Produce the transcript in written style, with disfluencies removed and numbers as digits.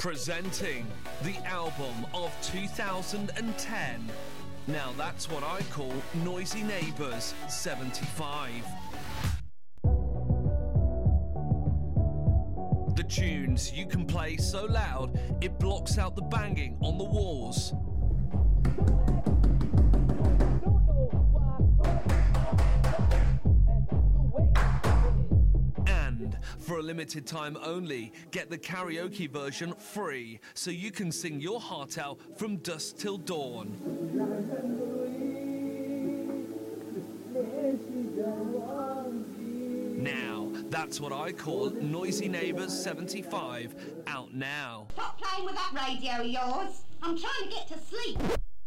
Presenting the album of 2010. Now that's what I call Noisy Neighbours 75. The tunes you can play so loud it blocks out the banging on the walls. And for a limited time only, get the karaoke version free so you can sing your heart out from dusk till dawn. Now, that's what I call Noisy Neighbours 75, out now. Stop playing with that radio of yours. I'm trying to get to sleep.